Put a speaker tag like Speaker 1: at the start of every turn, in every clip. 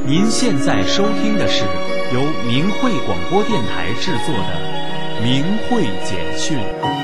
Speaker 1: 您现在收听的是由明慧广播电台制作的《明慧简讯》。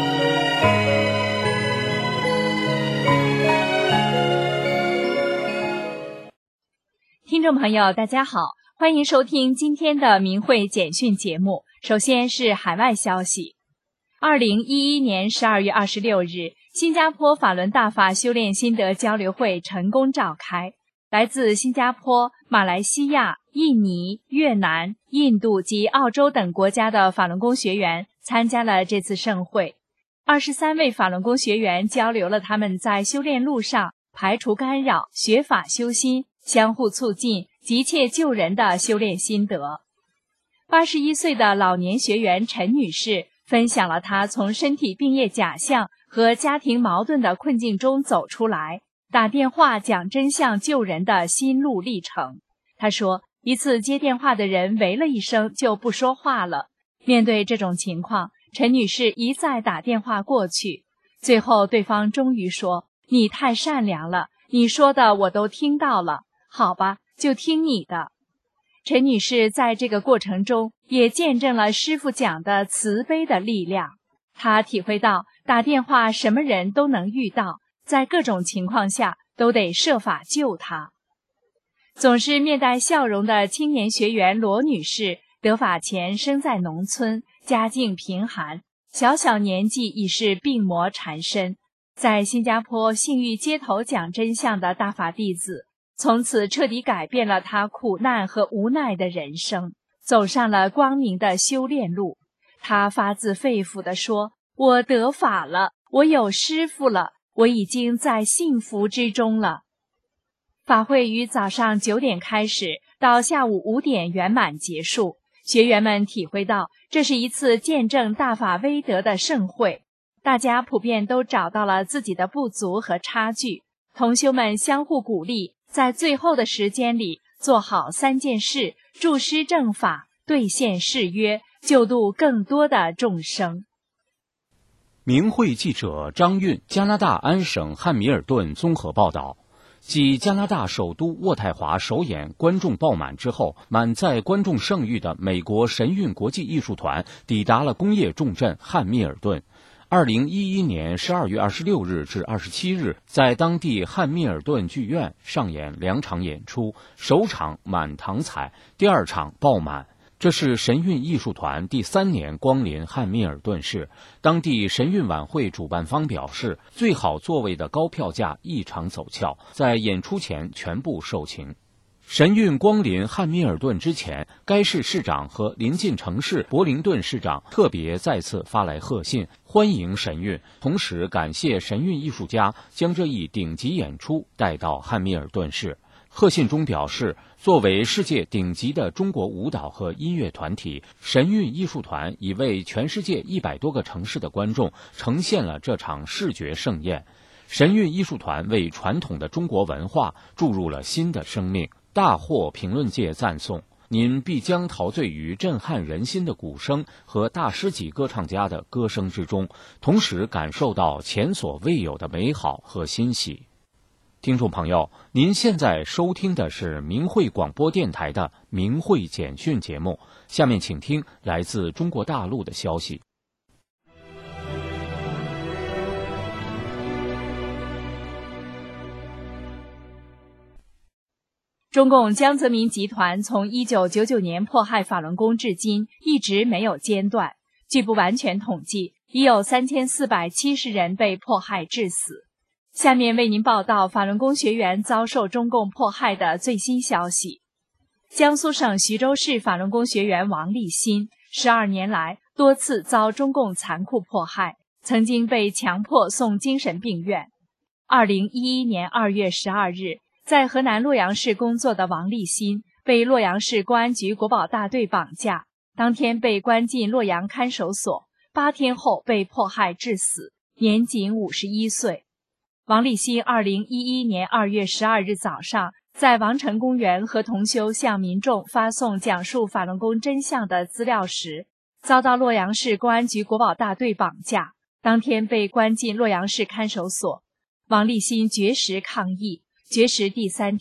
Speaker 2: 听众朋友，大家好，欢迎收听今天的明慧简讯节目。首先是海外消息。2011年12月26日，新加坡法轮大法修炼心得交流会成功召开。来自新加坡、马来西亚、印尼、越南、印度及澳洲等国家的法轮功学员参加了这次盛会。23位法轮功学员交流了他们在修炼路上排除干扰、学法修心、相互促进、急切救人的修炼心得。81岁的老年学员陈女士分享了她从身体病业假象和家庭矛盾的困境中走出来，打电话讲真相救人的心路历程。她说，一次接电话的人喂了一声就不说话了。面对这种情况，陈女士一再打电话过去，最后对方终于说，你太善良了，你说的我都听到了，好吧，就听你的。陈女士在这个过程中也见证了师父讲的慈悲的力量。她体会到打电话什么人都能遇到，在各种情况下都得设法救他。总是面带笑容的青年学员罗女士，得法前生在农村，家境贫寒，小小年纪已是病魔缠身，在新加坡信誉街头讲真相的大法弟子，从此彻底改变了他苦难和无奈的人生，走上了光明的修炼路。他发自肺腑地说，我得法了，我有师父了，我已经在幸福之中了。法会于早上9点开始，到下午5点圆满结束。学员们体会到，这是一次见证大法威德的盛会。大家普遍都找到了自己的不足和差距，同修们相互鼓励，在最后的时间里做好3件事，助师正法，兑现誓约，救度更多的众生。
Speaker 1: 明慧记者张韵，加拿大安省汉密尔顿综合报道。继加拿大首都渥太华首演观众爆满之后，满载观众盛誉的美国神韵国际艺术团抵达了工业重镇汉密尔顿。2011年12月26日至27日，在当地汉密尔顿剧院上演2场演出，首场满堂彩，第2场爆满。这是神韵艺术团第3年光临汉密尔顿市。当地神韵晚会主办方表示，最好座位的高票价异常走俏，在演出前全部售罄。神韵光临汉密尔顿之前，该市市长和邻近城市柏林顿市长特别再次发来贺信，欢迎神韵，同时感谢神韵艺术家将这一顶级演出带到汉密尔顿市。贺信中表示，作为世界顶级的中国舞蹈和音乐团体，神韵艺术团已为全世界100多个城市的观众呈现了这场视觉盛宴。神韵艺术团为传统的中国文化注入了新的生命，大获评论界赞颂。您必将陶醉于震撼人心的鼓声和大师级歌唱家的歌声之中，同时感受到前所未有的美好和欣喜。听众朋友，您现在收听的是明慧广播电台的明慧简讯节目，下面请听来自中国大陆的消息。
Speaker 2: 中共江泽民集团从1999年迫害法轮功至今一直没有间断，据不完全统计，已有3470人被迫害致死。下面为您报道法轮功学员遭受中共迫害的最新消息。江苏省徐州市法轮功学员王立新12年来多次遭中共残酷迫害，曾经被强迫送精神病院。2011年2月12日，在河南洛阳市工作的王立新被洛阳市公安局国保大队绑架，当天被关进洛阳看守所，8天后被迫害致死，年仅51岁。王立新2011年2月12日早上，在王城公园和同修向民众发送讲述法轮功真相的资料时，遭到洛阳市公安局国保大队绑架，当天被关进洛阳市看守所。王立新绝食抗议，绝食第3天，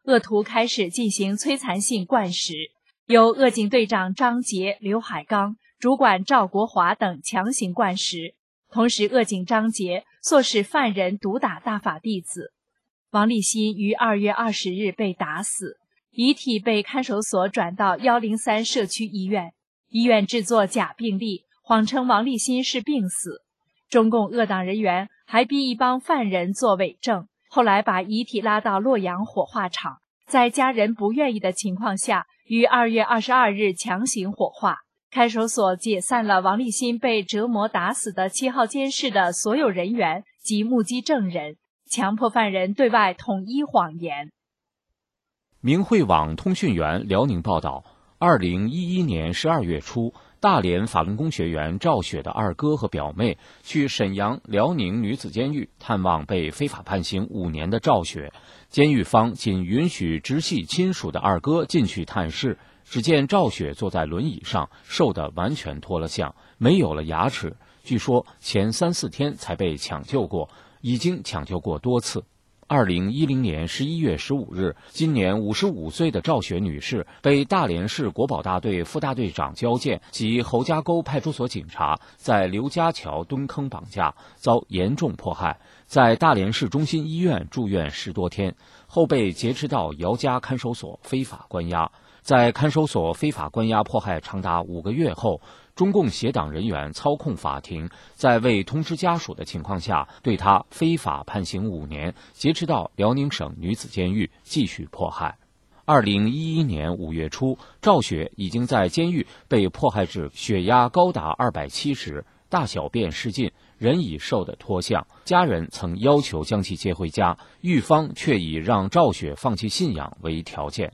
Speaker 2: 恶徒开始进行摧残性灌食，由恶警队长张杰、刘海刚、主管赵国华等强行灌食。同时，恶警张杰唆使犯人毒打大法弟子。王立新于2月20日被打死，遗体被看守所转到103社区医院，医院制作假病历，谎称王立新是病死。中共恶党人员还逼一帮犯人作伪证，后来把遗体拉到洛阳火化场，在家人不愿意的情况下，于2月22日强行火化。看守所解散了王立新被折磨打死的7号监室的所有人员及目击证人，强迫犯人对外统一谎言。
Speaker 1: 明慧网通讯员辽宁报道，2011年12月初，大连法轮功学员赵雪的二哥和表妹去沈阳辽宁女子监狱探望被非法判刑5年的赵雪，监狱方仅允许直系亲属的二哥进去探视。只见赵雪坐在轮椅上，瘦得完全脱了相，没有了牙齿。据说前3-4天才被抢救过，已经抢救过多次。2010年11月15日，今年55岁的赵雪女士被大连市国保大队副大队长焦建及侯家沟派出所警察在刘家桥蹲坑绑架，遭严重迫害，在大连市中心医院住院10多天，后被劫持到姚家看守所非法关押。在看守所非法关押迫害长达5个月后，中共协党人员操控法庭，在未通知家属的情况下，对他非法判刑5年，劫持到辽宁省女子监狱继续迫害。2011年5月初，赵雪已经在监狱被迫害至血压高达270，大小便失禁，人已瘦得脱相。家人曾要求将其接回家，狱方却以让赵雪放弃信仰为条件。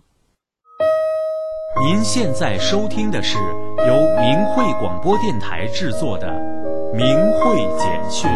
Speaker 3: 您现在收听的是由明慧广播电台制作的《明慧简讯》。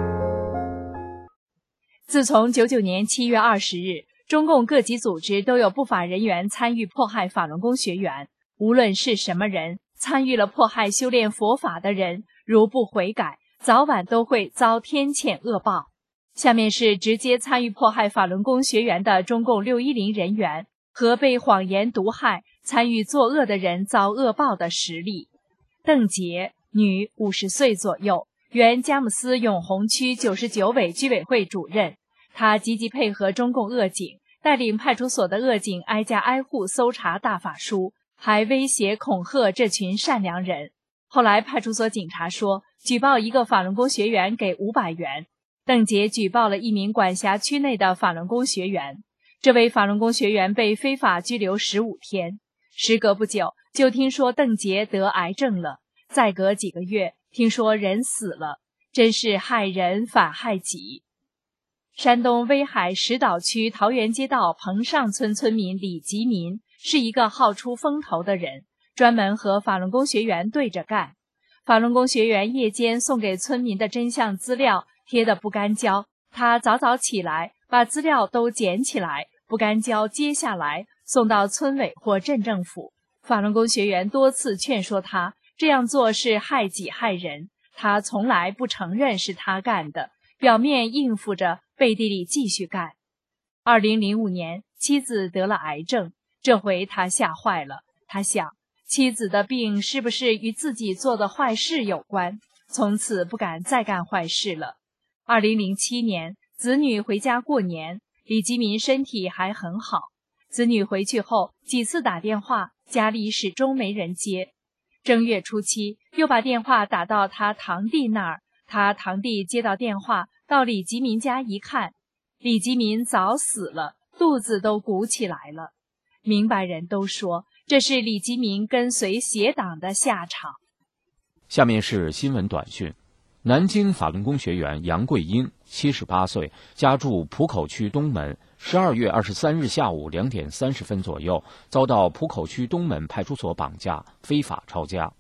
Speaker 2: 自从99年7月20日，中共各级组织都有不法人员参与迫害法轮功学员。无论是什么人，参与了迫害修炼佛法的人，如不悔改，早晚都会遭天谴恶报。下面是直接参与迫害法轮功学员的中共610人员和被谎言毒害参与作恶的人遭恶报的实例。邓杰，女，50岁左右，原佳木斯永红区99委居委会主任。她积极配合中共恶警，带领派出所的恶警挨家挨户搜查大法书，还威胁恐吓这群善良人。后来派出所警察说，举报一个法轮功学员给500元。邓杰举报了一名管辖区内的法轮功学员，这位法轮功学员被非法拘留15天。时隔不久，就听说邓杰得癌症了，再隔几个月，听说人死了，真是害人反害己。山东威海石岛区桃源街道彭上村村民李吉民是一个好出风头的人，专门和法轮功学员对着干。法轮功学员夜间送给村民的真相资料贴得不干胶，他早早起来把资料都捡起来，不干胶接下来送到村委或镇政府。法轮功学员多次劝说他这样做是害己害人，他从来不承认是他干的，表面应付着，背地里继续干。2005年，妻子得了癌症，这回他吓坏了。他想，妻子的病是不是与自己做的坏事有关？从此不敢再干坏事了。2007年，子女回家过年，李吉民身体还很好。子女回去后几次打电话，家里始终没人接。正月初七，又把电话打到他堂弟那儿，他堂弟接到电话，到李吉民家一看，李吉民早死了，肚子都鼓起来了。明白人都说，这是李吉民跟随邪党的下场。
Speaker 1: 下面是新闻短讯。南京法轮功学员杨桂英78岁，家住浦口区东门。12月23日下午2点30分左右，遭到浦口区东门派出所绑架，非法抄家。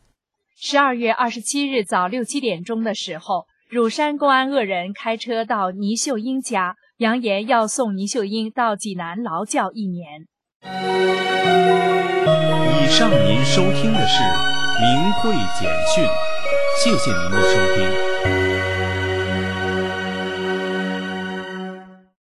Speaker 2: 12月27日早6、7点钟的时候，乳山公安恶人开车到倪秀英家，扬言要送倪秀英到济南劳教1年。
Speaker 3: 以上您收听的是明慧简讯，谢谢您的收听。